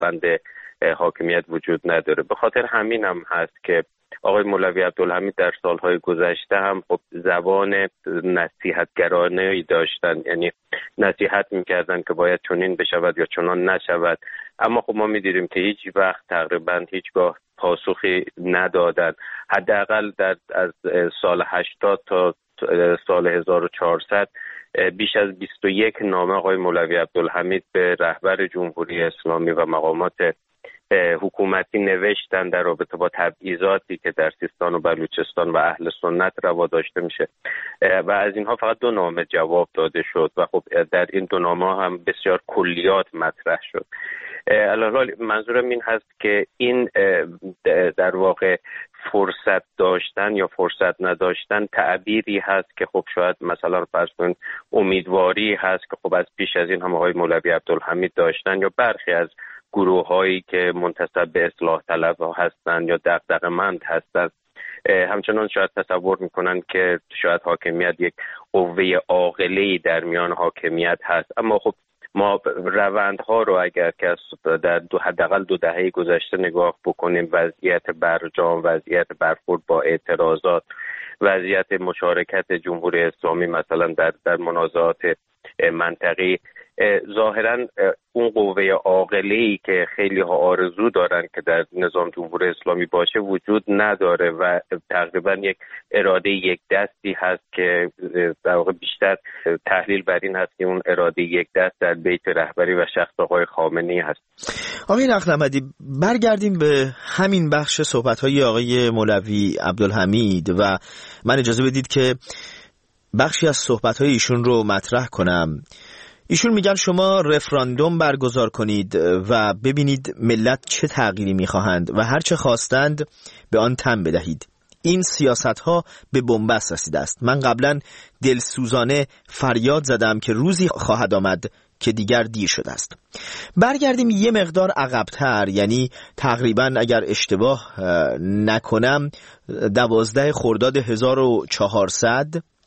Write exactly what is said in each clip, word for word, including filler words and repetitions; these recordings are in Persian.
بند حاکمیت وجود نداره. به خاطر همین هم هست که آقای مولوی عبدالحمید در سالهای گذشته هم خب زبان نصیحتگرانه‌ای داشتن، یعنی نصیحت میکردن که باید چنین بشود یا چنان نشود، اما خب ما می‌دیدیم که هیچ وقت تقریبا هیچگاه پاسخی ندادن. حداقل در از سال هشتاد تا سال هزار و چهارصد بیش از بیست و یک نامه آقای مولوی عبدالحمید به رهبر جمهوری اسلامی و مقامات حکومتی نوشتن در رابطه با تبعیضاتی که در سیستان و بلوچستان و اهل سنت روا داشته میشه و از اینها فقط دو نامه جواب داده شد و خب در این دو نامه هم بسیار کلیات مطرح شد. الان منظورم این هست که این در واقع فرصت داشتن یا فرصت نداشتن تعبیری هست که خب شاید مثلا فرض کنید امیدواری هست که خب از پیش از این هم آقای مولوی عبدالحمید داشتن یا برخی از گروه هایی که منتسب به اصلاح طلب هستند یا دغدغه‌مند هستند همچنان شاید تصور میکنن که شاید حاکمیت یک قوه عاقله‌ای در میان حاکمیت هست. اما خب ما روندها رو اگر که در دو حداقل دو دهه گذشته نگاه بکنیم، وضعیت برجام، وضعیت برخورد با اعتراضات، وضعیت مشارکت جمهوری اسلامی مثلا در در منازعات منطقی، ظاهرا اون قوه عاقله‌ای که خیلی ها آرزو دارن که در نظام جمهوری اسلامی باشه وجود نداره و تقریبا یک اراده یک دستی هست که در واقع بیشتر تحلیل بر این هست که اون اراده یک دست در بیت رهبری و شخص آقای خامنه‌ای هست. آقای نقل‌نمدی، برگردیم به همین بخش صحبت‌های آقای مولوی عبدالحمید و من اجازه بدید که بخشی از صحبت‌های ایشون رو مطرح کنم. ایشون میگن شما رفراندوم برگزار کنید و ببینید ملت چه تغییری میخواهند و هر چه خواستند به آن تن بدهید. این سیاست ها به بنبست رسیده است. من قبلا دلسوزانه فریاد زدم که روزی خواهد آمد که دیگر دیر شده است. برگردیم یه مقدار عقب‌تر، یعنی تقریبا اگر اشتباه نکنم دوازده خرداد هزار و چهارصد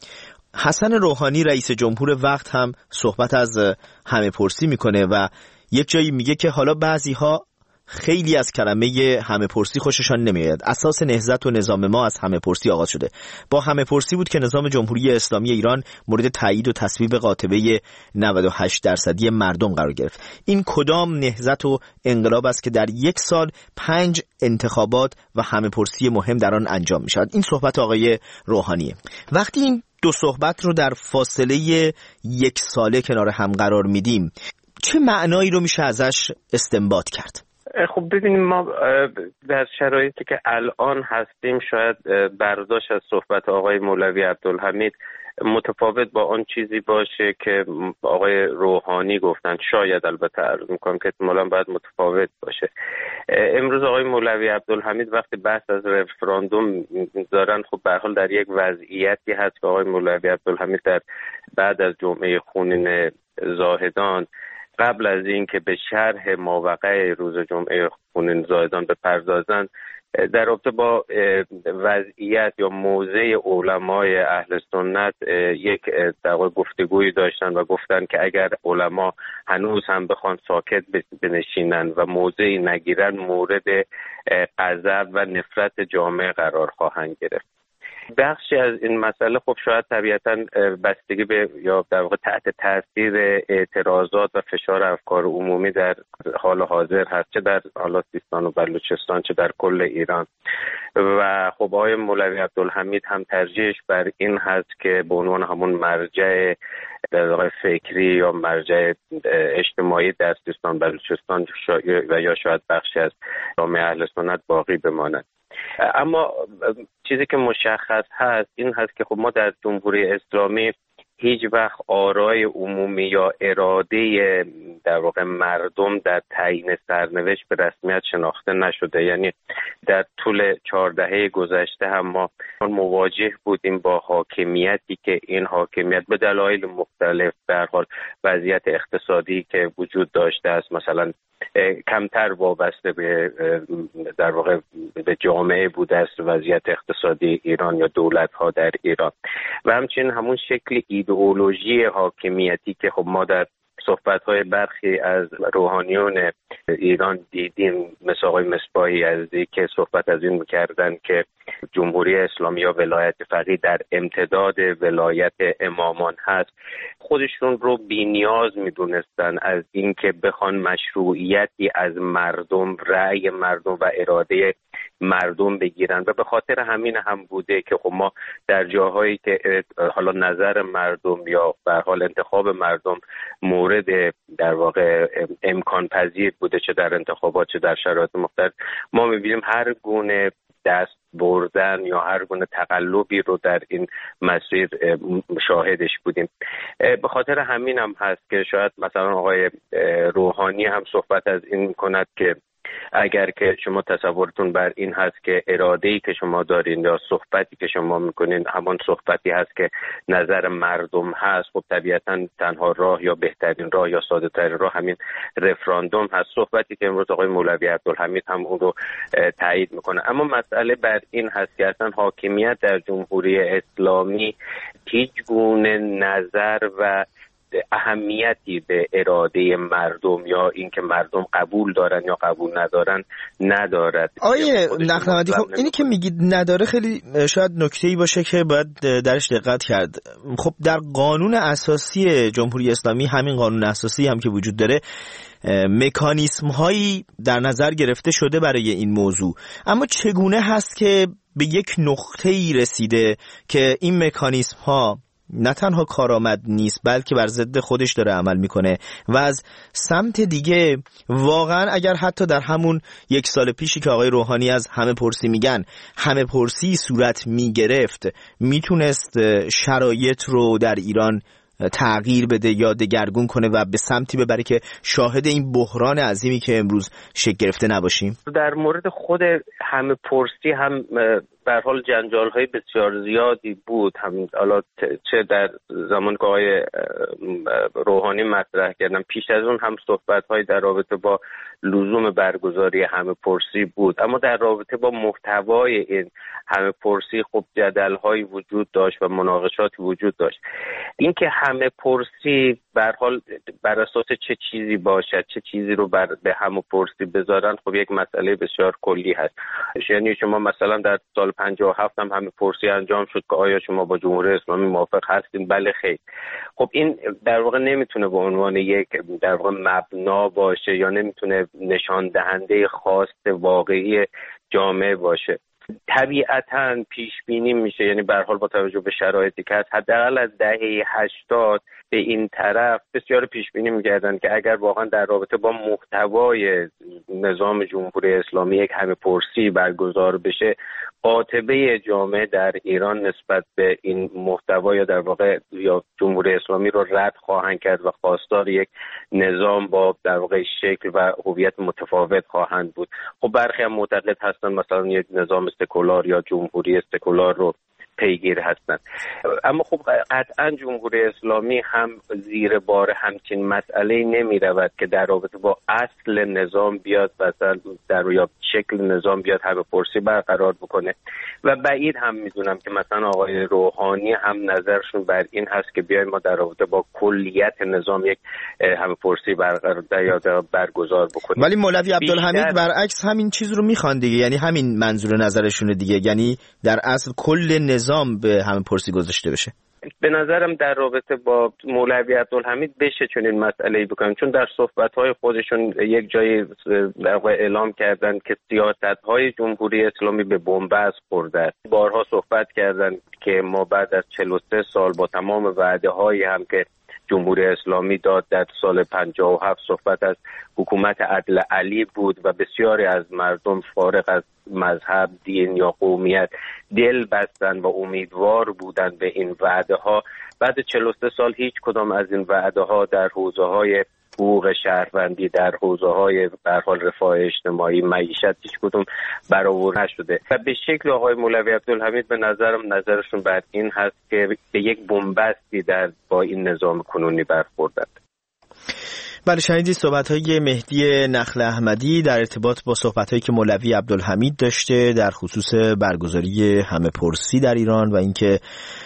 حسن روحانی رئیس جمهور وقت هم صحبت از همه پرسی میکنه و یک جایی میگه که حالا بعضی ها خیلی از کلمه همه پرسی خوششان نمیاد. اساس نهضت و نظام ما از همه پرسی آغاز شده. با همه پرسی بود که نظام جمهوری اسلامی ایران مورد تایید و تصویب قاطبه نود و هشت درصدی مردم قرار گرفت. این کدام نهضت و انقلاب است که در یک سال پنج انتخابات و همه پرسی مهم در آن انجام می شود؟ این صحبت آقای روحانیه. وقتی این دو صحبت رو در فاصله یک ساله کنار هم قرار میدیم، چه معنایی رو میشه ازش استنباط کرد؟ خب ببینیم، ما در شرایطی که الان هستیم شاید برداشت از صحبت آقای مولوی عبدالحمید متفاوت با آن چیزی باشه که آقای روحانی گفتن. شاید، البته عرض میکنم که احتمالاً باید متفاوت باشه. امروز آقای مولوی عبدالحمید وقتی بحث از رفراندوم دارن، خب به هر حال در یک وضعیتی هست که آقای مولوی عبدالحمید در بعد از جمعه خونین زاهدان، قبل از این که به شرح ماوقع روز جمعه خونین زاهدان بپردازند، در رابطه با وضعیت یا موضع علمای اهل سنت یک در واقع گفتگویی داشتن و گفتن که اگر علما هنوز هم بخوان ساکت بنشینن و موضعی نگیرن، مورد غضب و نفرت جامعه قرار خواهند گرفت. بخشی از این مسئله خب شاید طبیعتاً بستگی به یا در واقع تحت تاثیر اعتراضات و فشار افکار عمومی در حال حاضر هست، چه در حالات سیستان و بلوچستان چه در کل ایران. و خب آقای مولوی عبدالحمید هم ترجیحش بر این هست که به عنوان همون مرجع در واقع فکری یا مرجع اجتماعی در سیستان بلوچستان و یا شاید بخشی از جامعه اهل سنت باقی بماند. اما چیزی که مشخص هست این هست که خب ما در جمهوری اسلامی هیچ وقت آرای عمومی یا اراده در واقع مردم در تعیین سرنوشت به رسمیت شناخته نشده. یعنی در طول چهار دهه گذشته هم ما مواجه بودیم با حاکمیتی که این حاکمیت به دلایل مختلف، به هر حال وضعیت اقتصادی که وجود داشته است مثلا کمتر وابسته به در واقع به جامعه بوده است وضعیت اقتصادی ایران یا دولت‌ها در ایران، و همچنین همون شکل ایدئولوژی حاکمیتی که خب ما در صحبت‌های برخی از روحانیون ایران دیدیم، مثل آقای مصباحی یزدی که صحبت از این می‌کردن که جمهوری اسلامی یا ولایت فقیه در امتداد ولایت امامان هست. خودشون رو بی‌نیاز می‌دونستن از اینکه بخوان مشروعیتی از مردم، رأی مردم و اراده مردم بگیرن و به خاطر همین هم بوده که خب ما در جاهایی که حالا نظر مردم یا به حال انتخاب مردم مورد در واقع امکان پذیر بوده، چه در انتخابات چه در شرایط مختلف، ما می‌بینیم هر گونه دست بردن یا هر گونه تقلبی رو در این مسیر شاهدش بودیم. به خاطر همین هم هست که شاید مثلا آقای روحانی هم صحبت از این کند که اگر که شما تصورتون بر این هست که اراده‌ای که شما دارین یا صحبتی که شما میکنین همان صحبتی هست که نظر مردم هست، خب طبیعتاً تنها راه یا بهترین راه یا ساده ترین راه همین رفراندوم هست. صحبتی که امروز آقای مولوی عبدالحمید هم اون رو تایید میکنه. اما مسئله بر این هست که اصلا حاکمیت در جمهوری اسلامی هیچ گونه نظر و اهمیتی به اراده مردم یا اینکه مردم قبول دارن یا قبول ندارن ندارد. آیه نخلمدی، خب اینی که میگید نداره خیلی شاید نکته‌ای باشه که باید درش دقت کرد. خب در قانون اساسی جمهوری اسلامی، همین قانون اساسی هم که وجود داره، مکانیسم هایی در نظر گرفته شده برای این موضوع، اما چگونه هست که به یک نقطه‌ای رسیده که این مکانیسم ها نه تنها کارآمد نیست بلکه بر ضد خودش داره عمل میکنه و از سمت دیگه واقعا اگر حتی در همون یک سال پیشی که آقای روحانی از همه پرسی میگن همه پرسی صورت میگرفت، میتونست شرایط رو در ایران تغییر بده یا دگرگون کنه و به سمتی ببره که شاهد این بحران عظیمی که امروز شکل گرفته نباشیم؟ در مورد خود همه پرسی هم به هر حال جنجال‌های بسیار زیادی بود، هم حالا چه در زمان که آقای روحانی مطرح کردن، پیش از اون هم صحبت‌های در رابطه با لزوم برگزاری همه پرسی بود، اما در رابطه با محتوای این همه پرسی خب جدل‌هایی وجود داشت و مناقشاتی وجود داشت. اینکه همه پرسی به هر حال بر اساس چه چیزی باشد، چه چیزی رو بر به همه پرسی بذارن، خب یک مسئله بسیار کلی هست. یعنی شما مثلا در سال پنجاه و هفت هم همه پرسی انجام شد که آیا شما با جمهوری اسلامی موافق هستین؟ بله خیر. خب این در واقع نمیتونه به عنوان یک در واقع مبنا باشه یا نمیتونه نشان دهنده خواست واقعی جامعه باشه. طبیعتاً پیش بینی میشه، یعنی به هر حال با توجه به شرایطی که هست، حداقل از دهه هشتاد به این طرف بسیار پیش بینی می‌کردن که اگر واقعا در رابطه با محتوای نظام جمهوری اسلامی یک همه پرسی برگزار بشه، قاطبه جامعه در ایران نسبت به این محتوا یا در واقع یا جمهوری اسلامی رو رد خواهند کرد و خواستار یک نظام با در واقع شکل و هویت متفاوت خواهند بود. خب برخی هم معتقد هستن مثلا یک نظام سکولار یا جمهوری سکولار رو پیگیر هستند. اما خب قطعا جمهوری اسلامی هم زیر بار همچین مسئله نمی رود که در رابطه با اصل نظام بیاد مثلا در یا شکل نظام بیاد همه پرسی برقرار بکنه و بعید هم میدونم که مثلا آقای روحانی هم نظرشون بر این هست که بیایم ما در رابطه با کلیت نظام یک همه پرسی برقرار یا برگزار بکنیم. ولی مولوی عبدالحمید برعکس همین چیز رو میخوان دیگه، یعنی همین منظور نظرشونه دیگه، یعنی در اصل کل نظام به همه پرسی گذاشته بشه. به نظرم در رابطه با مولوی عبدالحمید بشه چون این مسئله بکنیم، چون در صحبت‌های خودشون یک جایی در واقع اعلام کردن که سیاست‌های جمهوری اسلامی به بنبست خورده است. بارها صحبت کردن که ما بعد از چهل و سه سال با تمام وعده‌هایی هم که جمهوری اسلامی داد در سال پنجاه و هفت صحبت از حکومت عدل علی بود و بسیاری از مردم فارغ از مذهب، دین یا قومیت دل بستن و امیدوار بودن به این وعده ها. بعد چهل و سه سال هیچ کدام از این وعده ها در حوزه های حقوق شهروندی، در حوزه های به هر حال رفاه اجتماعی، معیشت هیچ کدوم برآورده نشده و به شکل آقای مولوی عبدالحمید به نظرم نظرشون بر این هست که به یک بنبستی در با این نظام کنونی برخوردند. بله، شنیدید صحبت‌های مهدی نخل احمدی در ارتباط با صحبت‌هایی که مولوی عبدالحمید داشته در خصوص برگزاری همه پرسی در ایران و اینکه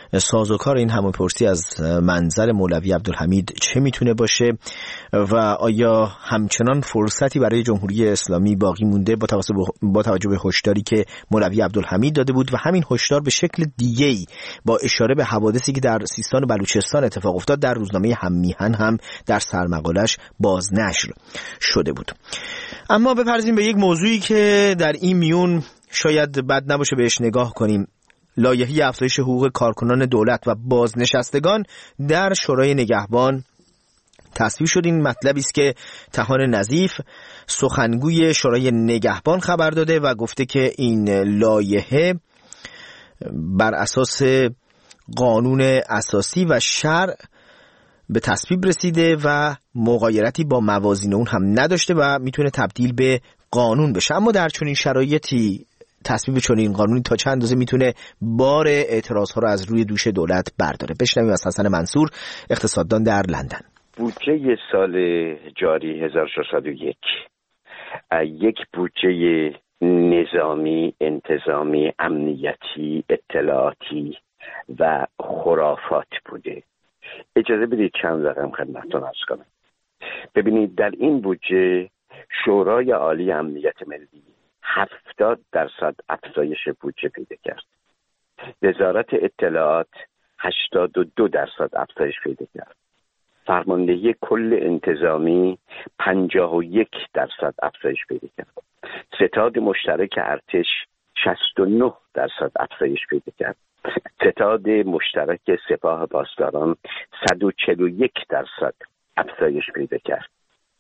سازوکار این همه‌پرسی از منظر مولوی عبدالحمید چه میتونه باشه و آیا همچنان فرصتی برای جمهوری اسلامی باقی مونده با توجه با توجه به هشداری که مولوی عبدالحمید داده بود و همین هشدار به شکل دیگه‌ای با اشاره به حوادثی که در سیستان و بلوچستان اتفاق افتاد در روزنامه هممیهن هم در سرمقالش بازنشر شده بود. اما بپردازیم به یک موضوعی که در این میون شاید بد نباشه بهش نگاه کنیم. لایحه افزایش حقوق کارکنان دولت و بازنشستگان در شورای نگهبان تصویب شد. این مطلبی است که طحان نظیف سخنگوی شورای نگهبان خبر داده و گفته که این لایحه بر اساس قانون اساسی و شرع به تصویب رسیده و مغایرتی با موازین اون هم نداشته و میتونه تبدیل به قانون بشه. اما در چنین شرایطی تصویب چنین قانونی تا چند اندازه میتونه بار اعتراض‌ها رو از روی دوش دولت برداره؟ بشنویم از حسن منصور، اقتصاددان در لندن. بودجه سال جاری هزار و ششصد و یک یک بودجه نظامی، انتظامی، امنیتی، اطلاعاتی و خرافات بوده. اجازه بدید چند رقم خدمتتون عرض کنم. ببینید در این بودجه شورای عالی امنیت ملی هفتاد درصد افزایش بودجه پیدا کرد. وزارت اطلاعات هشتاد و دو درصد افزایش پیدا کرد. فرماندهی کل انتظامی پنجاه و یک درصد افزایش پیدا کرد. ستاد مشترک ارتش شصت و نه درصد افزایش پیدا کرد. ستاد مشترک سپاه پاسداران صد و چهل و یک درصد افزایش پیدا کرد.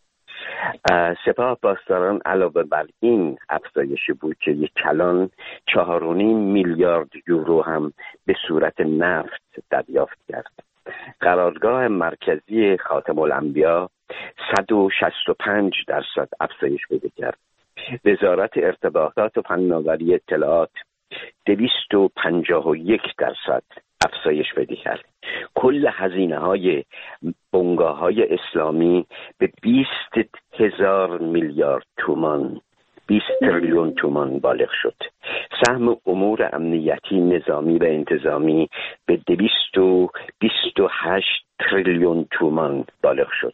سپاه پاسداران علاوه بر این افزایش بودجه کلان چهار و نیم میلیارد یورو هم به صورت نفت دریافت کرد. قرارگاه مرکزی خاتم الانبیا صد و شصت و پنج درصد افزایش پیدا کرد. وزارت ارتباطات و فناوری اطلاعات دویست و پنجاه و یک درصد افزایش پیدا کرد. کل هزینه های بنگاه های اسلامی به بیست هزار میلیارد تومان، بیست تریلیون تومان بالغ شد. سهم امور امنیتی، نظامی و انتظامی به دویست و بیست و هشت تریلیون تومان بالغ شد.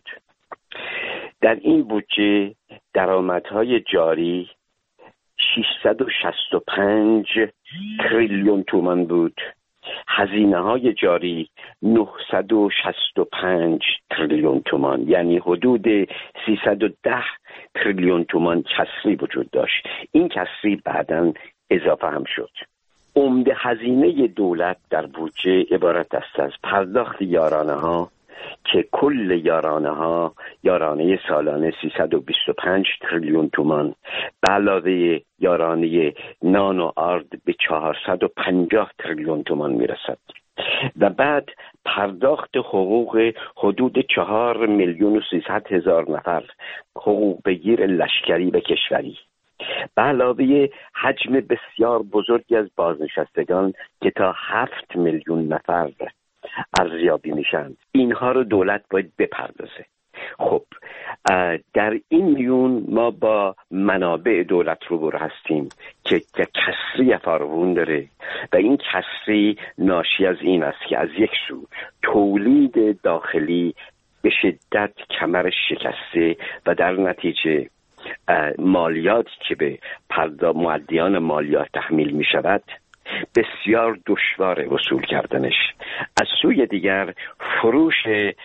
در این بودجه درآمدهای جاری ششصد و شصت و پنج تریلیون تومان بود. هزینه های جاری نهصد و شصت و پنج تریلیون تومان، یعنی حدود سیصد و ده تریلیون تومان کسری وجود داشت. این کسری بعداً اضافه هم شد. عمده هزینه دولت در بودجه عبارت است از پرداخت یارانه ها که کل یارانه ها یارانه سالانه سیصد و بیست و پنج تریلیون تومان به علاوه یارانه نان و آرد به چهارصد و پنجاه تریلیون تومان میرسد و بعد پرداخت حقوق حدود چهار میلیون و سیصد هزار نفر حقوق بگیر لشکری و کشوری به علاوه حجم بسیار بزرگی از بازنشستگان که تا هفت میلیون نفر ارزیابی میشن. اینها رو دولت باید بپردازه. خب در این میون ما با منابع دولت روبرو هستیم که کسری فراوان داره و این کسری ناشی از این است که از یک سو تولید داخلی به شدت کمر شکسته و در نتیجه مالیاتی که به مؤدیان مالیات تحمیل می شود بسیار دشوار وصول کردنش. از سوی دیگر فروش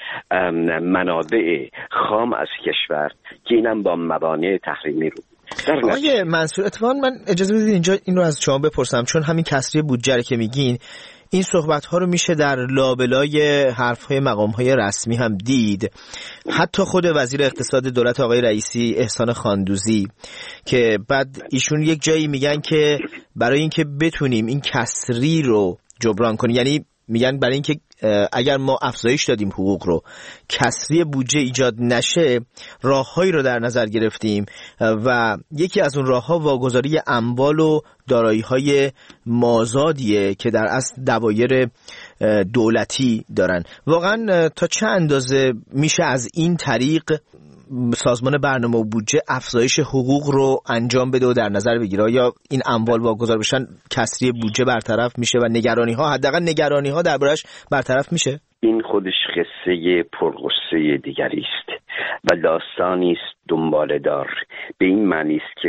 منابع خام از کشور که اینم با موانع تحریمی رو. آقای منصور، اتفاقا من اجازه بدید اینجا این رو از شما بپرسم، چون همین کسری بودجه که میگین این صحبت ها رو میشه در لابلای حرف های مقام های رسمی هم دید. حتی خود وزیر اقتصاد دولت آقای رئیسی احسان خاندوزی که بعد ایشون یک جایی میگن که برای اینکه بتونیم این کسری رو جبران کنیم، یعنی میگن برای اینکه اگر ما افزایش دادیم حقوق رو کسری بودجه ایجاد نشه راههایی رو در نظر گرفتیم و یکی از اون راهها واگذاری اموال و دارایی‌های مازادیه که در اصل دوایر دولتی دارن. واقعا تا چه اندازه میشه از این طریق سازمان برنامه و بودجه افزایش حقوق رو انجام بده و در نظر بگیره؟ یا این اموال واگذار بشن کسری بودجه برطرف میشه و نگرانی ها، حداقل نگرانی ها دربارش برطرف میشه؟ این خودش قصه پرغصه دیگری است و داستانی است دنباله دار، به این معنی است که